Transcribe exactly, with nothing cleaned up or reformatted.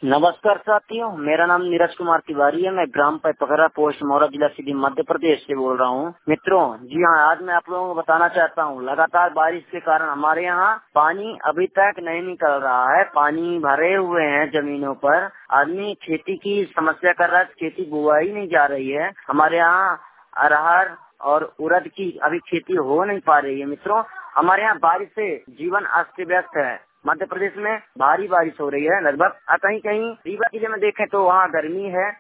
नमस्कार साथियों, मेरा नाम नीरज कुमार तिवारी है। मैं ग्राम पैपकरा पोस्ट मौरा जिला सीधी मध्य प्रदेश से बोल रहा हूँ। मित्रों, जी हाँ, आज मैं आप लोगों को बताना चाहता हूँ, लगातार बारिश के कारण हमारे यहाँ पानी अभी तक नहीं निकल रहा है। पानी भरे हुए हैं जमीनों पर। आदमी खेती की समस्या कर रहा है, खेती बुआई नहीं जा रही है। हमारे यहाँ अरहर और उड़द की अभी खेती हो नहीं पा रही है। मित्रों, हमारे यहाँ बारिश से जीवन अस्त व्यस्त है। मध्य प्रदेश में भारी बारिश हो रही है लगभग। कहीं कहीं रीवा जिले में देखें तो वहाँ गर्मी है,